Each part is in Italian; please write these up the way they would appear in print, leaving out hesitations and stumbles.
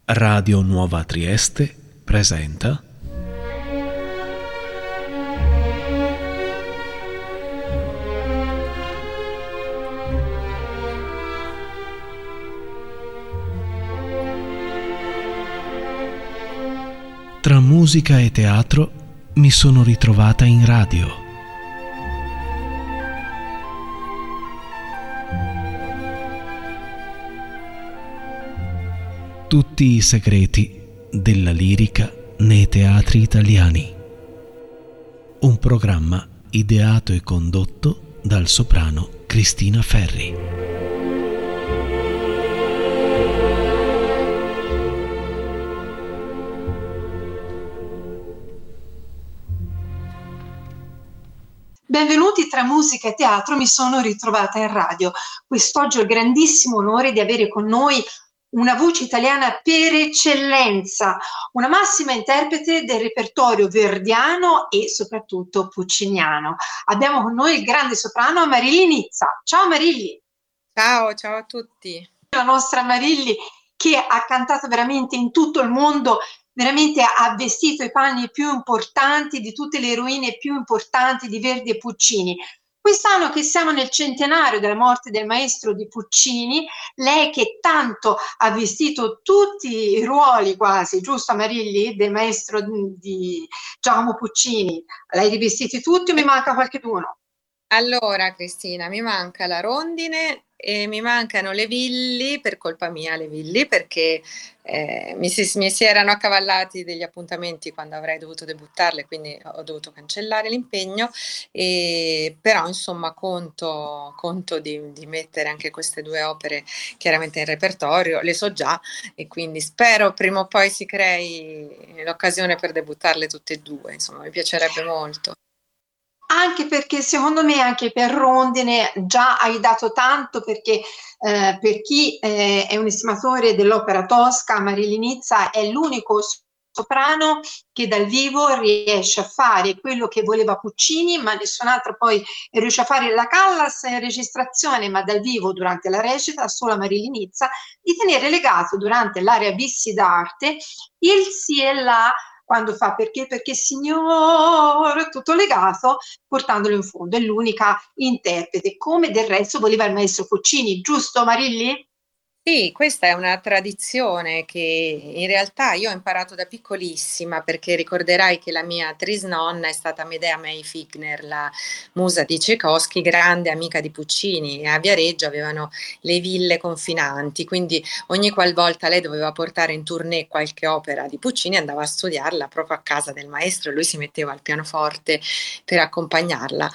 Radio Nuova Trieste presenta Tra musica e teatro mi sono ritrovata in radio. Tutti i segreti della lirica nei teatri italiani. Un programma ideato e condotto dal soprano Cristina Ferri. Benvenuti tra musica e teatro, mi sono ritrovata in radio. Quest'oggi ho il grandissimo onore di avere con noi una voce italiana per eccellenza, una massima interprete del repertorio verdiano e soprattutto pucciniano. Abbiamo con noi il grande soprano Marilli Nizza. Ciao Marilli! Ciao a tutti! La nostra Marilli che ha cantato veramente in tutto il mondo, veramente ha vestito i panni più importanti di tutte le eroine più importanti di Verdi e Puccini. Quest'anno che siamo nel centenario della morte del maestro di Puccini, lei che tanto ha vestito tutti i ruoli quasi, giusto Marilli, del maestro di Giacomo Puccini, l'hai rivestiti tutti o mi manca qualcheduno? Allora Cristina, mi manca la rondine e mi mancano le Villi, per colpa mia le Villi, perché mi si erano accavallati degli appuntamenti quando avrei dovuto debuttarle, quindi ho dovuto cancellare l'impegno, però insomma conto di mettere anche queste due opere chiaramente in repertorio, le so già e quindi spero prima o poi si crei l'occasione per debuttarle tutte e due, insomma mi piacerebbe molto. Anche perché secondo me anche per Rondine già hai dato tanto, perché per chi è un estimatore dell'opera tosca, Marilli Nizza è l'unico soprano che dal vivo riesce a fare quello che voleva Puccini, ma nessun altro poi riesce a fare la Callas in registrazione, ma dal vivo durante la recita solo Marilli Nizza, di tenere legato durante l'area Vissi d'arte il sì e la quando fa perché signor, tutto legato, portandolo in fondo. È l'unica interprete, come del resto voleva il maestro Puccini, giusto Marilli? Sì, questa è una tradizione che in realtà io ho imparato da piccolissima, perché ricorderai che la mia trisnonna è stata Medea May Figner, la musa di Tchaikovsky, grande amica di Puccini, e a Viareggio avevano le ville confinanti, quindi ogni qualvolta lei doveva portare in tournée qualche opera di Puccini andava a studiarla proprio a casa del maestro e lui si metteva al pianoforte per accompagnarla.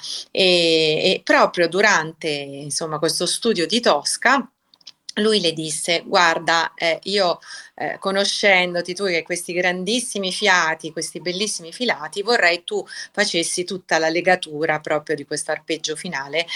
E proprio durante insomma, questo studio di Tosca lui le disse: guarda, io conoscendoti, tu che hai questi grandissimi fiati, questi bellissimi filati, vorrei tu facessi tutta la legatura proprio di questo arpeggio finale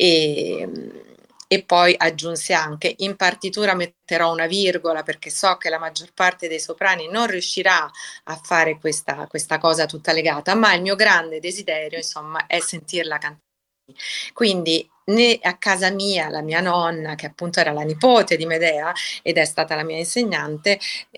e poi aggiunse anche: in partitura metterò una virgola perché so che la maggior parte dei soprani non riuscirà a fare questa cosa tutta legata, ma il mio grande desiderio insomma è sentirla cantare. Quindi né a casa mia la mia nonna, che appunto era la nipote di Medea ed è stata la mia insegnante,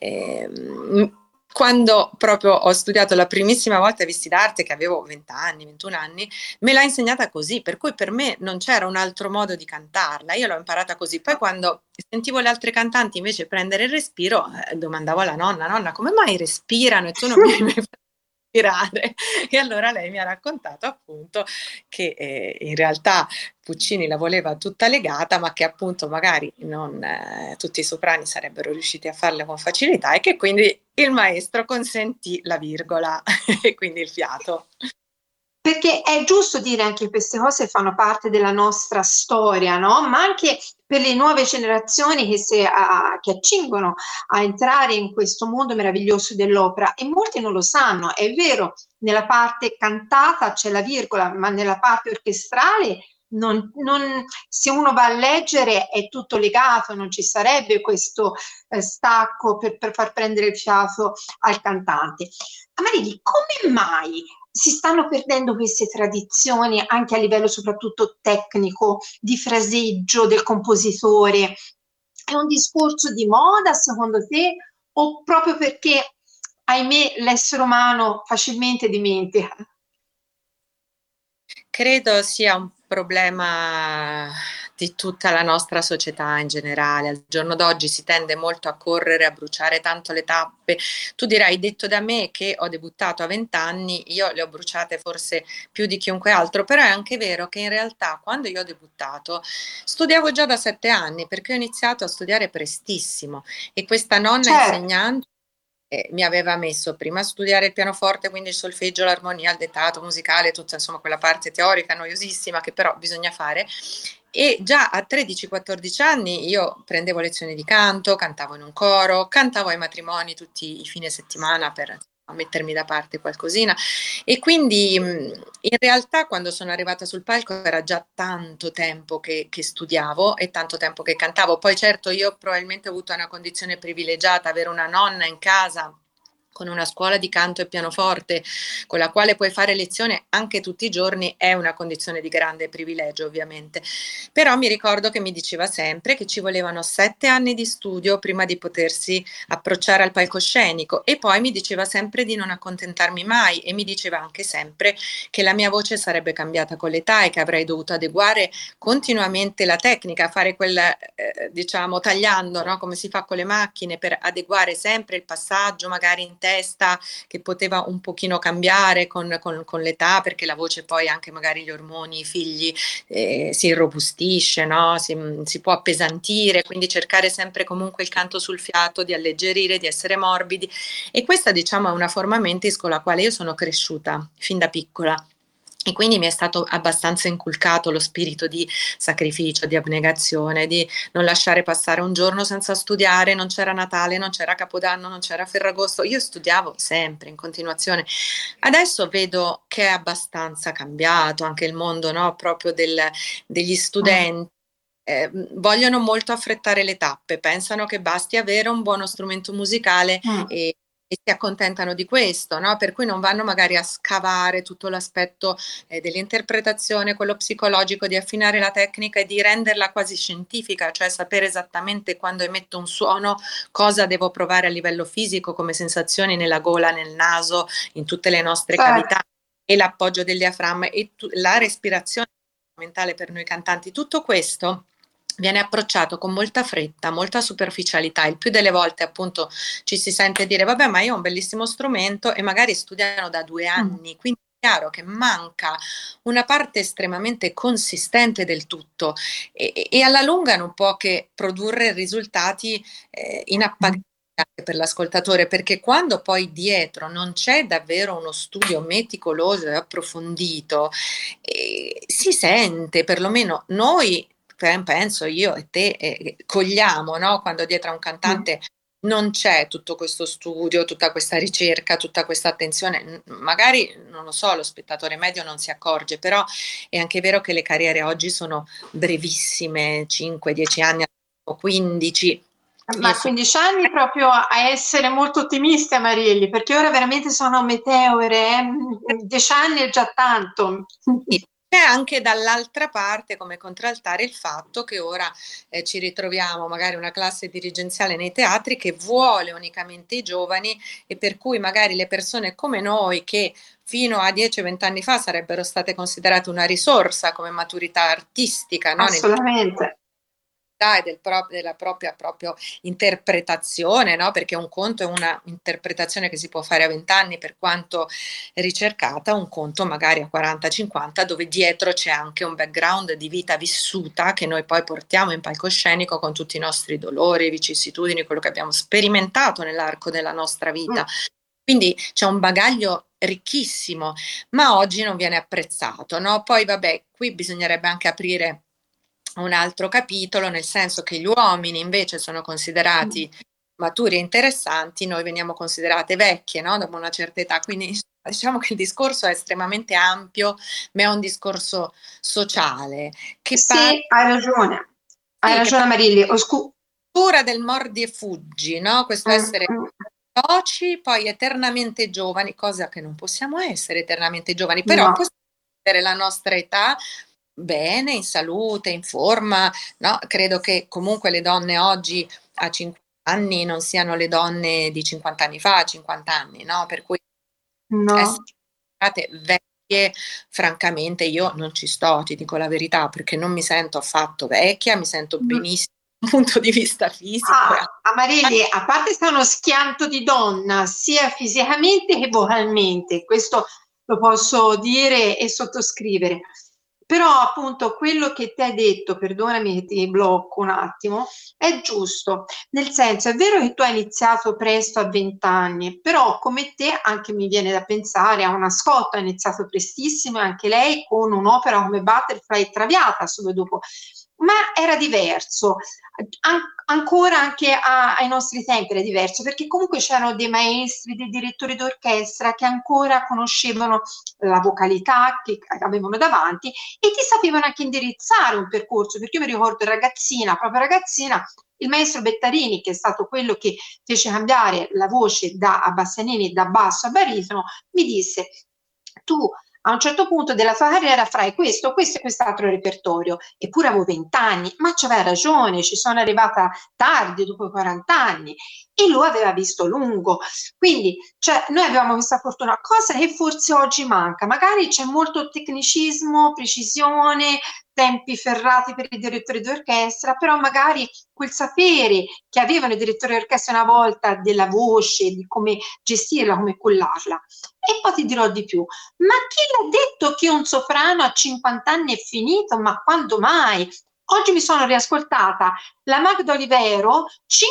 quando proprio ho studiato la primissima volta Visti d'arte, che avevo 20 anni, 21 anni, me l'ha insegnata così, per cui per me non c'era un altro modo di cantarla, io l'ho imparata così. Poi quando sentivo le altre cantanti invece prendere il respiro, domandavo alla nonna, come mai respirano e tu non mi hai mai fatto respirare? E allora lei mi ha raccontato appunto che in realtà Puccini la voleva tutta legata, ma che appunto magari non tutti i soprani sarebbero riusciti a farla con facilità e che quindi il maestro consentì la virgola e quindi il fiato. Perché è giusto dire anche queste cose fanno parte della nostra storia, no? Ma anche per le nuove generazioni che accingono a entrare in questo mondo meraviglioso dell'opera, e molti non lo sanno. È vero, nella parte cantata c'è la virgola, ma nella parte orchestrale se uno va a leggere è tutto legato, non ci sarebbe questo stacco per far prendere il fiato al cantante. Marilli, come mai si stanno perdendo queste tradizioni anche a livello soprattutto tecnico, di fraseggio del compositore? È un discorso di moda secondo te o proprio perché, ahimè, l'essere umano facilmente dimentica? Credo sia un problema di tutta la nostra società in generale. Al giorno d'oggi si tende molto a correre, a bruciare tanto le tappe. Tu dirai, detto da me che ho debuttato a 20 anni, io le ho bruciate forse più di chiunque altro, però è anche vero che in realtà quando io ho debuttato studiavo già da 7 anni, perché ho iniziato a studiare prestissimo e questa nonna Certo, insegnante mi aveva messo prima a studiare il pianoforte, quindi il solfeggio, l'armonia, il dettato musicale, tutta insomma quella parte teorica noiosissima che però bisogna fare. E già a 13-14 anni io prendevo lezioni di canto, cantavo in un coro, cantavo ai matrimoni tutti i fine settimana per mettermi da parte qualcosina. E quindi in realtà quando sono arrivata sul palco era già tanto tempo che studiavo e tanto tempo che cantavo. Poi certo io probabilmente ho avuto una condizione privilegiata, avere una nonna in casa con una scuola di canto e pianoforte con la quale puoi fare lezione anche tutti i giorni è una condizione di grande privilegio ovviamente. Però mi ricordo che mi diceva sempre che ci volevano 7 anni di studio prima di potersi approcciare al palcoscenico e poi mi diceva sempre di non accontentarmi mai e mi diceva anche sempre che la mia voce sarebbe cambiata con l'età e che avrei dovuto adeguare continuamente la tecnica, fare quel diciamo tagliando, no? Come si fa con le macchine per adeguare sempre il passaggio magari in testa che poteva un pochino cambiare con l'età perché la voce poi anche magari gli ormoni, i figli si irrobustisce, no? Si può appesantire, quindi cercare sempre comunque il canto sul fiato, di alleggerire, di essere morbidi e questa diciamo è una forma mentis con la quale io sono cresciuta fin da piccola. E quindi mi è stato abbastanza inculcato lo spirito di sacrificio, di abnegazione, di non lasciare passare un giorno senza studiare, non c'era Natale, non c'era Capodanno, non c'era Ferragosto, io studiavo sempre in continuazione. Adesso vedo che è abbastanza cambiato anche il mondo, no? Proprio degli mm, studenti. Vogliono molto affrettare le tappe, pensano che basti avere un buono strumento musicale mm. e si accontentano di questo, no? Per cui non vanno magari a scavare tutto l'aspetto dell'interpretazione, quello psicologico, di affinare la tecnica e di renderla quasi scientifica, cioè sapere esattamente quando emetto un suono cosa devo provare a livello fisico come sensazioni nella gola, nel naso, in tutte le nostre Certo. cavità e l'appoggio del diaframma e la respirazione è fondamentale per noi cantanti. Tutto questo viene approcciato con molta fretta, molta superficialità. Il più delle volte appunto ci si sente dire vabbè ma io ho un bellissimo strumento e magari studiano da 2 anni, quindi è chiaro che manca una parte estremamente consistente del tutto e alla lunga non può che produrre risultati inappagabili per l'ascoltatore, perché quando poi dietro non c'è davvero uno studio meticoloso e approfondito, si sente, perlomeno noi penso io e te cogliamo, no? Quando dietro a un Mm. cantante non c'è tutto questo studio, tutta questa ricerca, tutta questa attenzione. Magari, non lo so, lo spettatore medio non si accorge, però è anche vero che le carriere oggi sono brevissime, 5-10 anni o 15. Io Ma 15 anni proprio a essere molto ottimiste, Marilli, perché ora veramente sono meteore, 10 anni è già tanto. sì, c'è anche dall'altra parte come contraltare il fatto che ora ci ritroviamo magari una classe dirigenziale nei teatri che vuole unicamente i giovani e per cui magari le persone come noi che fino a 10-20 anni fa sarebbero state considerate una risorsa come maturità artistica, no? Nel Assolutamente. e della propria proprio interpretazione, no? Perché un conto è una interpretazione che si può fare a 20 anni per quanto ricercata, un conto magari a 40-50 dove dietro c'è anche un background di vita vissuta che noi poi portiamo in palcoscenico con tutti i nostri dolori, vicissitudini, quello che abbiamo sperimentato nell'arco della nostra Mm. vita. Quindi c'è un bagaglio ricchissimo, ma oggi non viene apprezzato, no? Poi vabbè, qui bisognerebbe anche aprire un altro capitolo, nel senso che gli uomini invece sono Mm. considerati maturi e interessanti, noi veniamo considerate vecchie, no? Dopo una certa età, quindi diciamo che il discorso è estremamente ampio, ma è un discorso sociale che parla, Sì, hai sì, che ragione Marilli. parla del mordi e fuggi, no? Questo essere Mm. veloci, poi eternamente giovani, cosa che non possiamo essere eternamente giovani, però No. possiamo essere la nostra età bene, in salute, in forma, no? Credo che comunque le donne oggi a 50 anni non siano le donne di 50 anni fa, 50 anni, no? Per cui No. essere vecchie, francamente io non ci sto, ti dico la verità, perché non mi sento affatto vecchia, mi sento benissimo dal punto di vista fisico. Amarelli, a parte sei uno schianto di donna, sia fisicamente che vocalmente, questo lo posso dire e sottoscrivere. Però appunto quello che ti hai detto, perdonami che ti blocco un attimo, è giusto. Nel senso, è vero che tu hai iniziato presto a 20 anni, però come te anche mi viene da pensare a una Scott, ha iniziato prestissimo, anche lei con un'opera come Butterfly Traviata subito dopo. Ma era diverso, ancora anche ai nostri tempi era diverso, perché comunque c'erano dei maestri, dei direttori d'orchestra che ancora conoscevano la vocalità che avevano davanti e ti sapevano anche indirizzare un percorso, perché io mi ricordo ragazzina, proprio ragazzina, il maestro Bettarini, che è stato quello che fece cambiare la voce a Bastianini da basso a baritono, mi disse: tu a un certo punto della tua carriera farai questo e quest'altro repertorio. Eppure avevo 20 anni, ma c'aveva ragione, ci sono arrivata tardi, dopo i 40 anni, e lui aveva visto lungo. Quindi cioè, noi abbiamo questa fortuna, cosa che forse oggi manca. Magari c'è molto tecnicismo, precisione, tempi ferrati per i direttori d'orchestra, però magari quel sapere che avevano i direttori d'orchestra una volta della voce, di come gestirla, come collarla. E poi ti dirò di più, ma chi l'ha detto che un soprano a 50 anni è finito? Ma quando mai? Oggi mi sono riascoltata la Magda Olivero,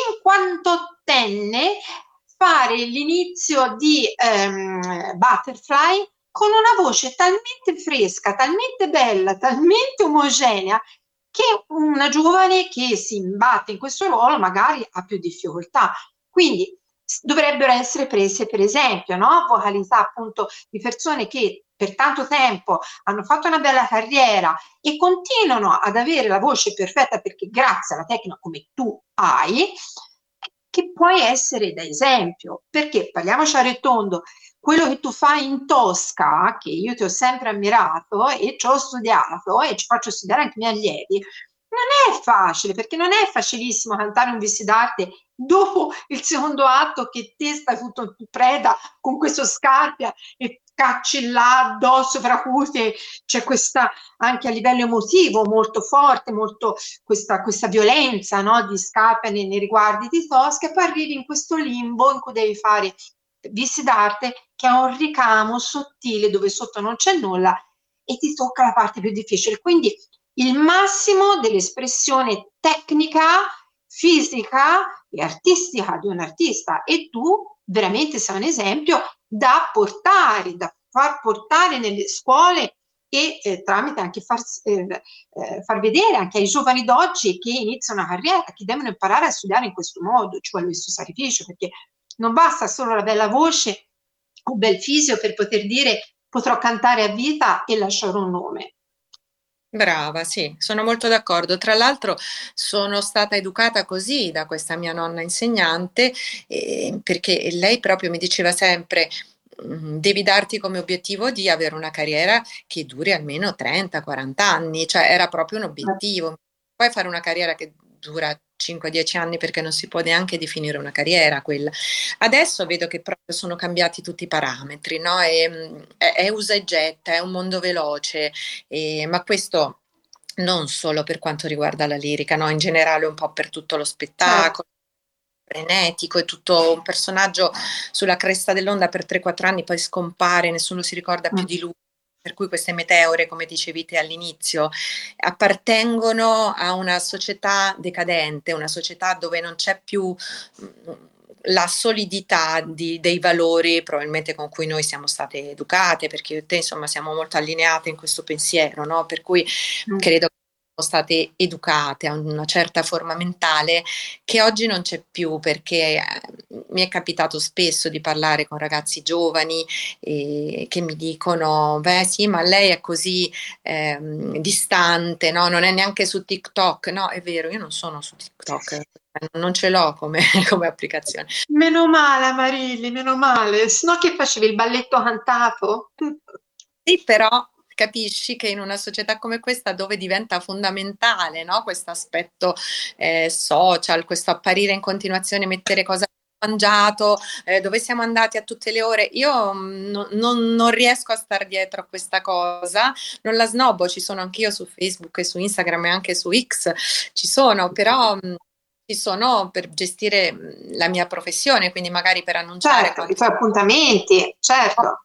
58enne, fare l'inizio di Butterfly con una voce talmente fresca, talmente bella, talmente omogenea, che una giovane che si imbatte in questo ruolo magari ha più difficoltà. Quindi dovrebbero essere prese per esempio, no? Vocalità appunto di persone che per tanto tempo hanno fatto una bella carriera e continuano ad avere la voce perfetta perché grazie alla tecnica come tu hai, che puoi essere da esempio, perché parliamoci a retondo, quello che tu fai in Tosca, che io ti ho sempre ammirato e ci ho studiato e ci faccio studiare anche i miei allievi, non è facile, perché non è facilissimo cantare un Vissidarte dopo il secondo atto che te stai tutto in preda con questo Scarpia e cacci là addosso fra cui c'è questa anche a livello emotivo molto forte, molto questa violenza, no, di Scarpia nei riguardi di Tosca, e poi arrivi in questo limbo in cui devi fare Vissidarte che ha un ricamo sottile dove sotto non c'è nulla e ti tocca la parte più difficile. Quindi il massimo dell'espressione tecnica, fisica e artistica di un artista, e tu veramente sei un esempio da portare, da far portare nelle scuole e tramite anche far vedere anche ai giovani d'oggi che iniziano una carriera, che devono imparare a studiare in questo modo, ci vuole questo sacrificio, perché non basta solo la bella voce o bel fisio per poter dire potrò cantare a vita e lasciare un nome. Brava, sì, sono molto d'accordo. Tra l'altro sono stata educata così da questa mia nonna insegnante, perché lei proprio mi diceva sempre: devi darti come obiettivo di avere una carriera che duri almeno 30-40 anni, cioè era proprio un obiettivo. Puoi fare una carriera che dura 5-10 anni perché non si può neanche definire una carriera quella. Adesso vedo che proprio sono cambiati tutti i parametri, no? È usa e getta, è un mondo veloce, ma questo non solo per quanto riguarda la lirica, no? In generale un po' per tutto lo spettacolo. Frenetico, è tutto un personaggio sulla cresta dell'onda per 3-4 anni, poi scompare, nessuno si ricorda più di lui. Per cui queste meteore, come dicevi te all'inizio, appartengono a una società decadente, una società dove non c'è più la solidità dei valori probabilmente con cui noi siamo state educate, perché io e te insomma siamo molto allineate in questo pensiero, no? Per cui credo che siamo state educate a una certa forma mentale che oggi non c'è più, perché mi è capitato spesso di parlare con ragazzi giovani che mi dicono: beh sì, ma lei è così distante, no? Non è neanche su TikTok. No, è vero, io non sono su TikTok, non ce l'ho come applicazione. Meno male, Marilli, meno male, sennò che facevi il balletto cantato? Sì, però capisci che in una società come questa, dove diventa fondamentale, no, questo aspetto social, questo apparire in continuazione, mettere cosa mangiato, dove siamo andati a tutte le ore, io non riesco a star dietro a questa cosa, non la snobbo, ci sono anch'io su Facebook e su Instagram e anche su X, ci sono, però ci sono per gestire la mia professione, quindi magari per annunciare Certo, i tuoi appuntamenti, certo.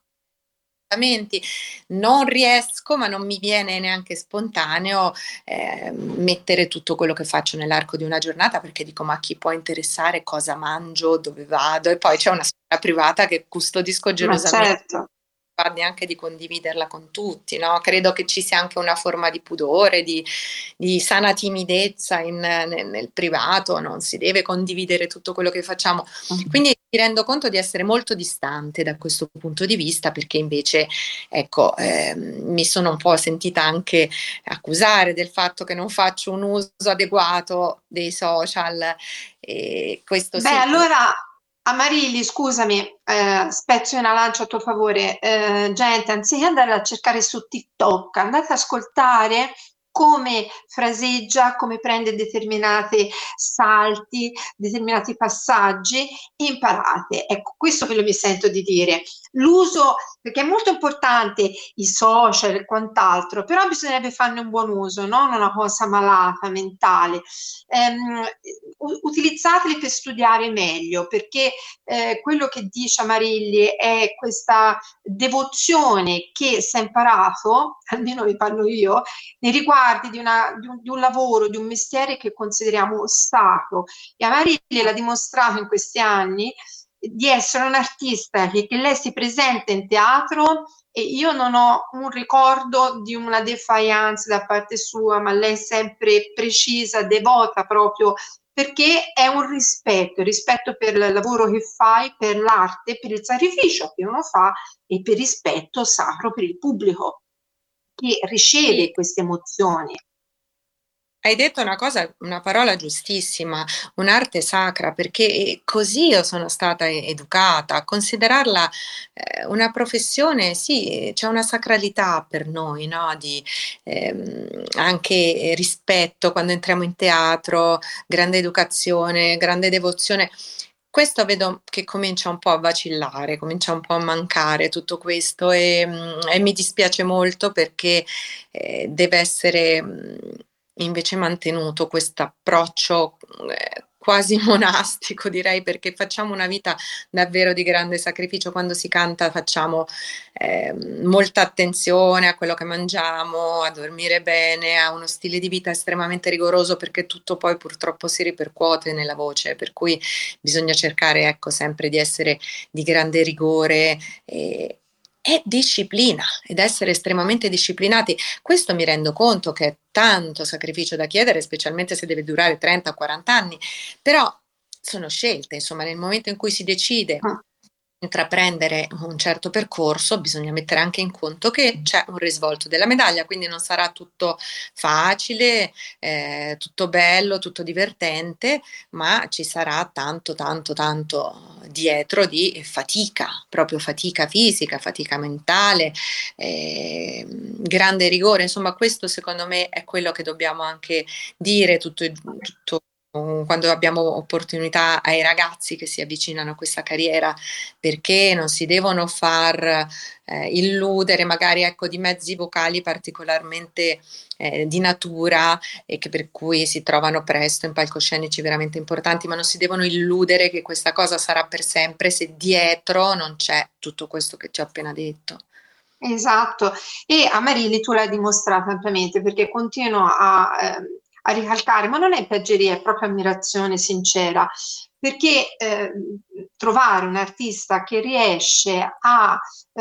non riesco, ma non mi viene neanche spontaneo mettere tutto quello che faccio nell'arco di una giornata, perché dico, ma chi può interessare cosa mangio, dove vado? E poi c'è una sfera privata che custodisco Ma gelosamente, certo. neanche di condividerla con tutti, no? Credo che ci sia anche una forma di pudore, di sana timidezza nel privato, non si deve condividere tutto quello che facciamo. Quindi mi rendo conto di essere molto distante da questo punto di vista, perché invece, ecco, mi sono un po' sentita anche accusare del fatto che non faccio un uso adeguato dei social, e questo Beh, sì. allora, Amarilli, scusami, spezzo una lancia a tuo favore. Gente, anziché andare a cercare su TikTok, andate ad ascoltare come fraseggia, come prende determinati salti, determinati passaggi, e imparate. Ecco, questo che mi sento di dire. L'uso, perché è molto importante i social e quant'altro, però bisognerebbe farne un buon uso, non una cosa malata, mentale. Utilizzateli per studiare meglio, perché quello che dice Marilli è questa devozione che si è imparato, almeno vi parlo io, nei riguardi di un lavoro, di un mestiere che consideriamo sacro. E Marilli l'ha dimostrato in questi anni di essere un artista che lei si presenta in teatro, e io non ho un ricordo di una defiance da parte sua, ma lei è sempre precisa, devota proprio, perché è un rispetto, il rispetto per il lavoro che fai, per l'arte, per il sacrificio che uno fa e per il rispetto sacro per il pubblico che riceve Sì. queste emozioni. Hai detto una parola giustissima, un'arte sacra, perché così io sono stata educata, a considerarla una professione, sì, c'è una sacralità per noi, no? Di anche rispetto quando entriamo in teatro, grande educazione, grande devozione. Questo vedo che comincia un po' a vacillare, comincia un po' a mancare tutto questo, e mi dispiace molto, perché deve essere invece mantenuto questo approccio quasi monastico, direi, perché facciamo una vita davvero di grande sacrificio. Quando si canta facciamo molta attenzione a quello che mangiamo, a dormire bene, a uno stile di vita estremamente rigoroso, perché tutto poi purtroppo si ripercuote nella voce, per cui bisogna cercare, ecco, sempre di essere di grande rigore e disciplina, ed essere estremamente disciplinati. Questo mi rendo conto che è tanto sacrificio da chiedere, specialmente se deve durare 30-40 anni, però sono scelte, insomma, nel momento in cui si decide Ah. intraprendere un certo percorso, bisogna mettere anche in conto che c'è un risvolto della medaglia, quindi non sarà tutto facile, tutto bello, tutto divertente, ma ci sarà tanto, tanto, tanto dietro di fatica, proprio fatica fisica, fatica mentale, grande rigore. Insomma, questo secondo me è quello che dobbiamo anche dire tutto quando abbiamo opportunità ai ragazzi che si avvicinano a questa carriera, perché non si devono far illudere magari, ecco, di mezzi vocali particolarmente di natura, e che per cui si trovano presto in palcoscenici veramente importanti, ma non si devono illudere che questa cosa sarà per sempre se dietro non c'è tutto questo che ti ho appena detto. Esatto, e a Marilli tu l'hai dimostrato ampiamente, perché continuo a ricalcare, ma non è piaggeria, è proprio ammirazione sincera, perché trovare un artista che riesce a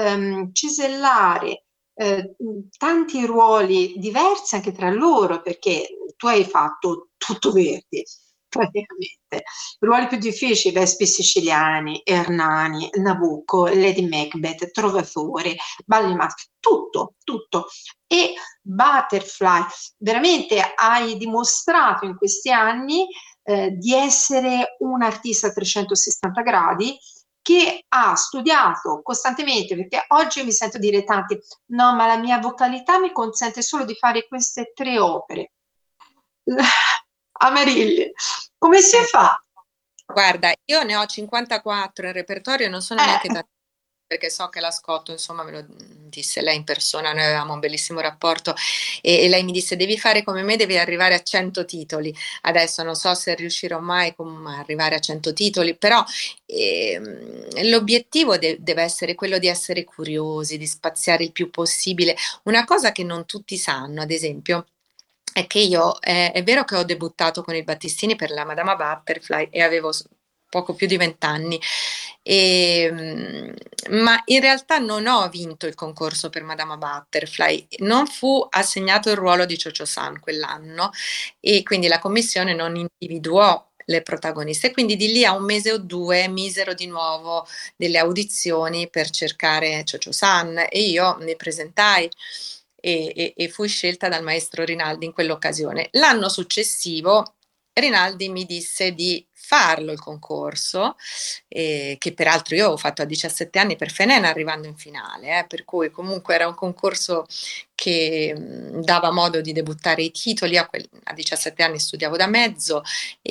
cisellare tanti ruoli diversi anche tra loro, perché tu hai fatto tutto verde, praticamente. I ruoli più difficili, Vespi siciliani, Ernani, Nabucco, Lady Macbeth, Trovatore, Balli Maschi, tutto, tutto. E Butterfly, veramente hai dimostrato in questi anni di essere un artista a 360 gradi che ha studiato costantemente, perché oggi mi sento dire tanti, no, ma la mia vocalità mi consente solo di fare queste 3 opere. Amarilli, come si fa? Guarda, io ne ho 54 in repertorio e non sono neanche tanti, perché so che la Scotto, insomma, me lo disse lei in persona, noi avevamo un bellissimo rapporto e lei mi disse devi fare come me, devi arrivare a 100 titoli. Adesso non so se riuscirò mai a arrivare a 100 titoli, però l'obiettivo deve essere quello di essere curiosi, di spaziare il più possibile. Una cosa che non tutti sanno, ad esempio, è che io, è vero che ho debuttato con il Battistini per la Madama Butterfly e avevo poco più di 20 anni, ma in realtà non ho vinto il concorso per Madama Butterfly, non fu assegnato il ruolo di Cho-Cho-san quell'anno e quindi la commissione non individuò le protagoniste, quindi di lì a un mese o 2 misero di nuovo delle audizioni per cercare Cho-Cho-san e io mi presentai e fui scelta dal maestro Rinaldi in quell'occasione. L'anno successivo Rinaldi mi disse di farlo il concorso, che peraltro io avevo fatto a 17 anni per Fenena arrivando in finale, per cui comunque era un concorso che dava modo di debuttare i titoli. A 17 anni studiavo da mezzo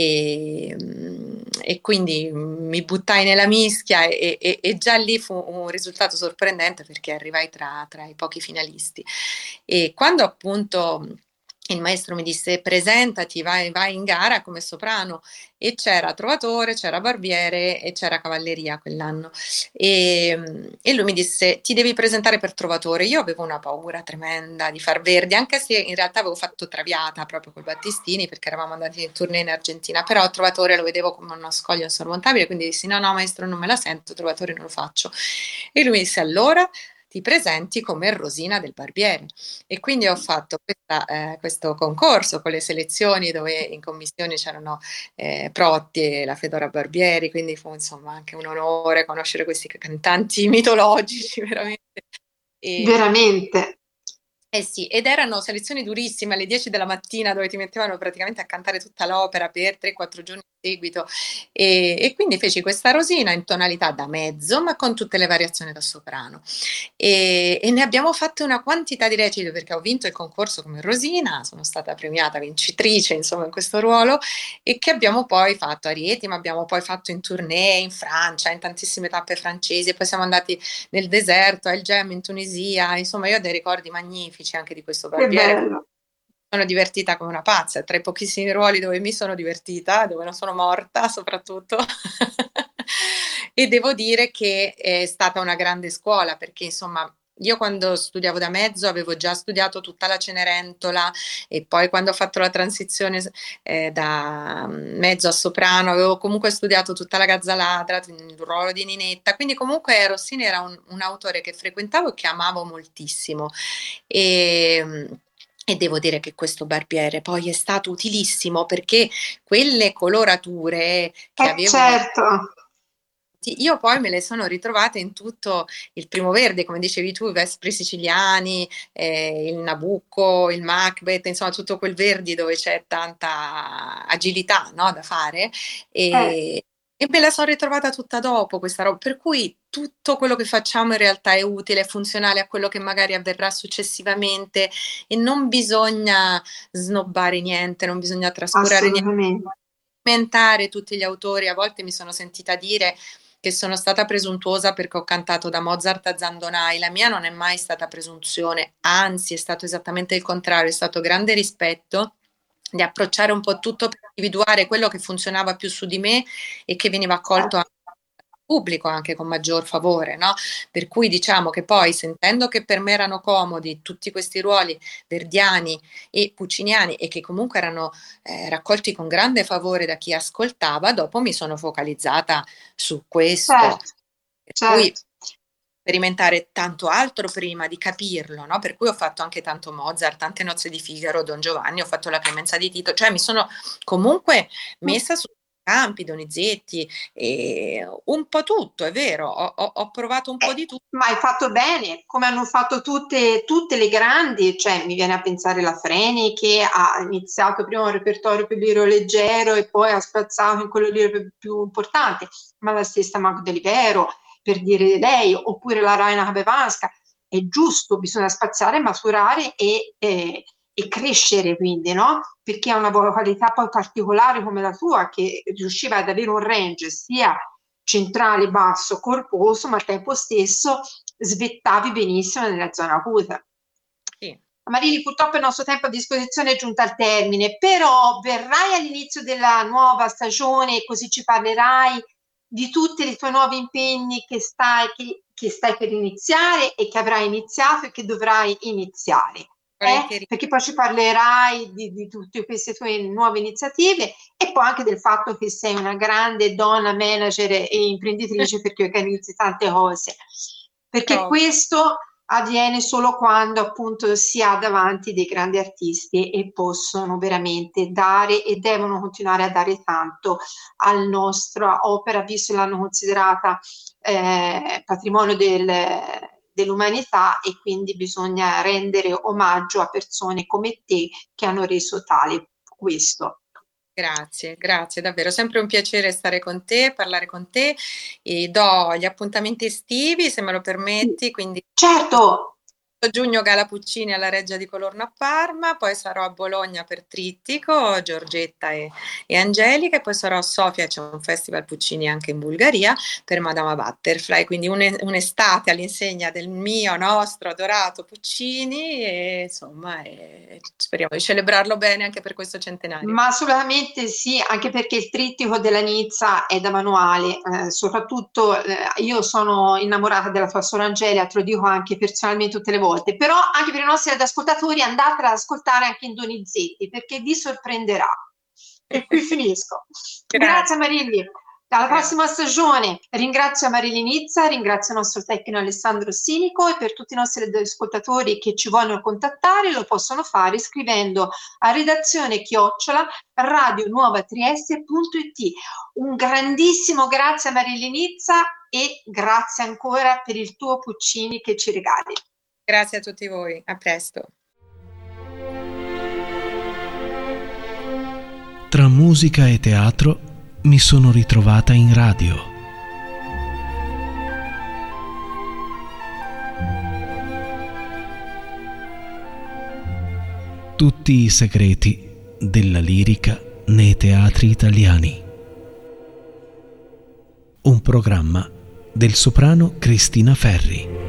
e quindi mi buttai nella mischia e già lì fu un risultato sorprendente perché arrivai tra i pochi finalisti. E quando appunto il maestro mi disse presentati, vai in gara come soprano e c'era Trovatore, c'era Barbiere e c'era Cavalleria quell'anno e lui mi disse ti devi presentare per Trovatore. Io avevo una paura tremenda di far Verdi, anche se in realtà avevo fatto Traviata proprio col Battistini perché eravamo andati in tournée in Argentina, però Trovatore lo vedevo come una soglia insormontabile, quindi dissi no maestro non me la sento, Trovatore non lo faccio. E lui mi disse allora ti presenti come Rosina del Barbiere. E quindi ho fatto questo concorso con le selezioni dove in commissione c'erano Protti e la Fedora Barbieri, quindi fu insomma anche un onore conoscere questi cantanti mitologici veramente. Veramente. Eh sì, ed erano selezioni durissime alle 10 della mattina dove ti mettevano praticamente a cantare tutta l'opera per 3-4 giorni in seguito e quindi feci questa Rosina in tonalità da mezzo ma con tutte le variazioni da soprano e ne abbiamo fatte una quantità di recite perché ho vinto il concorso come Rosina, sono stata premiata vincitrice insomma in questo ruolo e che abbiamo poi fatto a Rieti, ma abbiamo poi fatto in tournée in Francia, in tantissime tappe francesi e poi siamo andati nel deserto, al Gem in Tunisia, insomma io ho dei ricordi magnifici anche di questo Che Barbiere. bello. Sono divertita come una pazza, tra i pochissimi ruoli dove mi sono divertita, dove non sono morta soprattutto. E devo dire che è stata una grande scuola perché insomma io quando studiavo da mezzo avevo già studiato tutta la Cenerentola e poi quando ho fatto la transizione da mezzo a soprano avevo comunque studiato tutta la Gazzaladra, il ruolo di Ninetta, quindi comunque Rossini era un autore che frequentavo e che amavo moltissimo e devo dire che questo Barbiere poi è stato utilissimo perché quelle colorature che avevo Certo. io poi me le sono ritrovate in tutto il Primo Verde, come dicevi tu, i Vespri siciliani, il Nabucco, il Macbeth, insomma tutto quel Verdi dove c'è tanta agilità, no, da fare e me la sono ritrovata tutta dopo questa roba, per cui tutto quello che facciamo in realtà è utile, è funzionale a quello che magari avverrà successivamente e non bisogna snobbare niente, non bisogna trascurare niente, Assolutamente. commentare tutti gli autori. A volte mi sono sentita dire che sono stata presuntuosa perché ho cantato da Mozart a Zandonai. La mia non è mai stata presunzione, anzi è stato esattamente il contrario, è stato grande rispetto di approcciare un po' tutto per individuare quello che funzionava più su di me e che veniva accolto anche dal pubblico anche con maggior favore, no? Per cui diciamo che poi sentendo che per me erano comodi tutti questi ruoli verdiani e pucciniani e che comunque erano raccolti con grande favore da chi ascoltava, dopo mi sono focalizzata su questo. Certo, Per cui certo. sperimentare tanto altro prima di capirlo, no? Per cui ho fatto anche tanto Mozart, tante nozze di Figaro, Don Giovanni, ho fatto la Clemenza di Tito, cioè mi sono comunque messa sul Campi, Donizetti, un po' tutto, è vero, ho provato un po' di tutto. Ma hai fatto bene, come hanno fatto tutte le grandi, cioè mi viene a pensare la Freni che ha iniziato prima un repertorio più lirico leggero e poi ha spazzato in quello lirico più importante, ma la stessa Magda Olivero, per dire lei, oppure la Raina Kabevanska. È giusto, bisogna spaziare, maturare e crescere, quindi, no? Perché ha una vocalità poi particolare come la tua, che riusciva ad avere un range sia centrale, basso, corposo, ma al tempo stesso svettavi benissimo nella zona acuta. Sì. Marini, purtroppo il nostro tempo a disposizione è giunto al termine, però verrai all'inizio della nuova stagione, così ci parlerai di tutti i tuoi nuovi impegni che stai per iniziare e che avrai iniziato e che dovrai iniziare. Perché poi ci parlerai di tutte queste tue nuove iniziative e poi anche del fatto che sei una grande donna manager e imprenditrice perché organizzi tante cose, perché questo avviene solo quando appunto si ha davanti dei grandi artisti e possono veramente dare e devono continuare a dare tanto alla nostra opera, visto che l'hanno considerata patrimonio dell'umanità, e quindi bisogna rendere omaggio a persone come te che hanno reso tale questo. Grazie, davvero, sempre un piacere stare con te, parlare con te, e do gli appuntamenti estivi, se me lo permetti, quindi certo. Giugno Gala Puccini alla Reggia di Colorno a Parma, poi sarò a Bologna per Trittico, Giorgetta e Angelica, e poi sarò a Sofia, c'è un festival Puccini anche in Bulgaria, per Madama Butterfly, quindi un'estate all'insegna del nostro adorato Puccini, e insomma speriamo di celebrarlo bene anche per questo centenario. Ma assolutamente sì, anche perché il trittico della Nizza è da manuale, soprattutto io sono innamorata della tua sorella Angelia, te lo dico anche personalmente tutte le volte, però anche per i nostri ascoltatori andate ad ascoltare anche in Donizetti perché vi sorprenderà. E qui finisco. Grazie Marilli. Alla prossima stagione. Ringrazio Marilli Nizza, ringrazio il nostro tecnico Alessandro Sinico, e per tutti i nostri ascoltatori che ci vogliono contattare lo possono fare scrivendo a redazione@radionuovatrieste.it. Un grandissimo grazie a Marilli Nizza e grazie ancora per il tuo Puccini che ci regali. Grazie a tutti voi, a presto. Tra musica e teatro mi sono ritrovata in radio. Tutti i segreti della lirica nei teatri italiani. Un programma del soprano Cristina Ferri.